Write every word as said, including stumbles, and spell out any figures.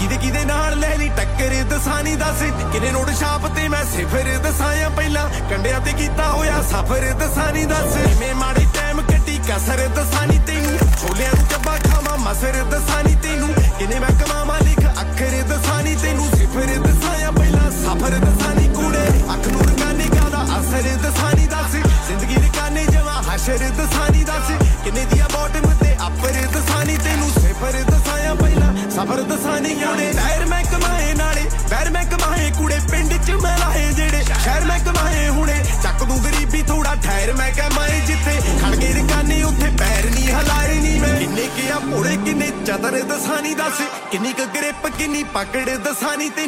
ਕਿਦੇ ਕਿਦੇ ਨਾਲ ਲੈ ਲਈ ਟੱਕਰ ਦਸਾਨੀ ਦੱਸ ਕਿਨੇ ਨੋਟ ਛਾਪ ਤੇ ਮੈਂ ਸਿਫਰ ਦਸਾਇਆ ਪਹਿਲਾਂ ਕੰਡਿਆਂ ਤੇ ਕੀਤਾ ਹੋਇਆ ਸਫਰ ਦਸਾਨੀ ਦੱਸ ਕਿਵੇਂ ਮਾੜੇ ਟਾਈਮ ਕੱਟੀ ਕਸਰ ਦਸਾਨੀ ਤੈਨੂੰ ਛੋਲਿਆਂ ਨੂੰ ਚੱਬਾ ਖਾਵਾਂ ਮਸਰ ਦਸਾਨੀ ਤੈਨੂੰ ਕਿਨੇ ਮੈਂ ਕਮਾਵਾਂ ਲਿਖ ਅੱਖਰ ਦਸਾਨੀ ਤੈਨੂੰ ਸਿਫਰ ਦਸਾਇਆ ਪਹਿਲਾਂ ਸਫਰ ਦਸਾਨੀ ਕੂੜੇ ਅੱਖ ਨੂੰ ਰੰਗਾਨੇ ਦਾ ਅਸਰ ਦਸਾਨੀ ਦੱਸ ਜ਼ਿੰਦਗੀ ਰਕਾਨੇ ਜਵਾ ਹਸ਼ਰ ਦਸਾਨੀ ਦੱਸ ਕਿਨੇ ਦੀਆਂ ਬੋਟਮ ਤੇ ਅੱਪਰ ਦਸਾਨੀ ਤੈਨੂੰ ਸਿਫਰ ਦਸਾਇਆ ਪਹਿਲਾਂ ਸਫਰ ਦਸਾਨੀ ਕੂੜੇ ਟਾਇਰ ਮੈਂ ਕਮਾਏ ਨਾਲੇ ਪੈਰ ਮੈਂ ਕਮਾਏ ਕੂੜੇ ਪਿੰਡ ਚ ਮੈਂ ਲਾਏ ਜਿਹੜੇ ਸ਼ਹਿਰ ਮੈਂ ਕਮਾਏ ਹੁਣੇ ਚੱਕ ਦੂੰ ਗਰੀਬੀ ਥੋੜਾ ਠਹਿਰ ਮੈਂ ਕਮਾਏ ਜਿੱਥੇ ਖੜ ਕੇ ਰਕਾਨੇ ਉੱਥੇ ਪੈਰ ਨਹੀਂ ਹਲਾਏ ਨਹੀਂ ਮੈਂ ਕਿੰਨੇ ਕਿਆ ਭੋਲੇ ਕਿੰਨੇ ਚਤਰ ਦਸਾਨੀ ਦੱਸ ਕਿੰਨੀ ਕੁ ਗ੍ਰਿਪ ਕਿੰਨੀ ਪਕੜ ਦਸਾਨੀ ਤੇ